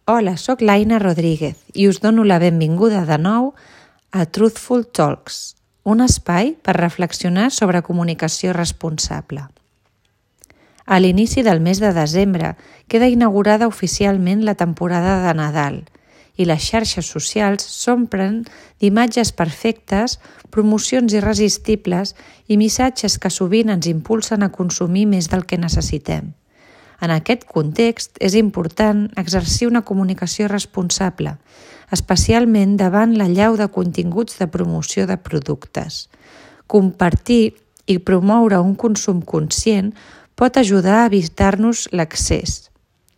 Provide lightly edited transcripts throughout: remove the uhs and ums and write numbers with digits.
Hola, sóc l'Aina Rodríguez i us dono la benvinguda de nou a Truthful Talks, un espai per reflexionar sobre comunicació responsable. A l'inici del mes de desembre queda inaugurada oficialment la temporada de Nadal i les xarxes socials s'omplen d'imatges perfectes, promocions irresistibles i missatges que sovint ens impulsen a consumir més del que necessitem. En aquest context, és important exercir una comunicació responsable, especialment davant l'allau de continguts de promoció de productes. Compartir i promoure un consum conscient pot ajudar a evitar-nos l'accés.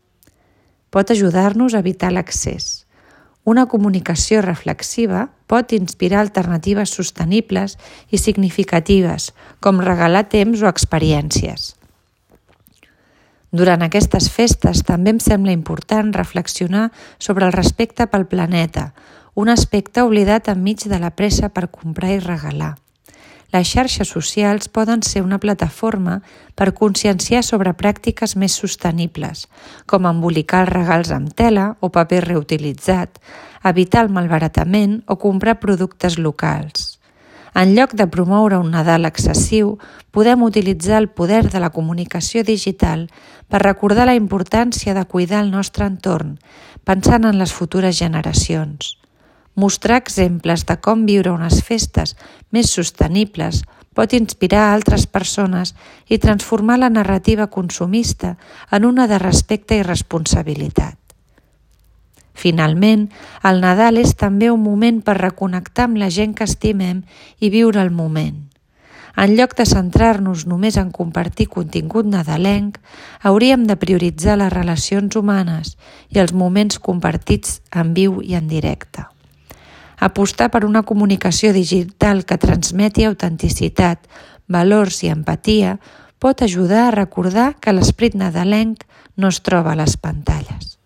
Una comunicació reflexiva pot inspirar alternatives sostenibles i significatives, com regalar temps o experiències. Durant aquestes festes també em sembla important reflexionar sobre el respecte pel planeta, un aspecte oblidat enmig de la pressa per comprar i regalar. Les xarxes socials poden ser una plataforma per conscienciar sobre pràctiques més sostenibles, com embolicar els regals amb tela o paper reutilitzat, evitar el malbaratament o comprar productes locals. En lloc de promoure un Nadal excessiu, podem utilitzar el poder de la comunicació digital per recordar la importància de cuidar el nostre entorn, pensant en les futures generacions. Mostrar exemples de com viure unes festes més sostenibles pot inspirar a altres persones i transformar la narrativa consumista en una de respecte i responsabilitat. Finalment, el Nadal és també un moment per reconnectar amb la gent que estimem i viure el moment. En lloc de centrar-nos només en compartir contingut nadalenc, hauríem de prioritzar les relacions humanes i els moments compartits en viu i en directe. Apostar per una comunicació digital que transmeti autenticitat, valors i empatia pot ajudar a recordar que l'esperit nadalenc no es troba a les pantalles.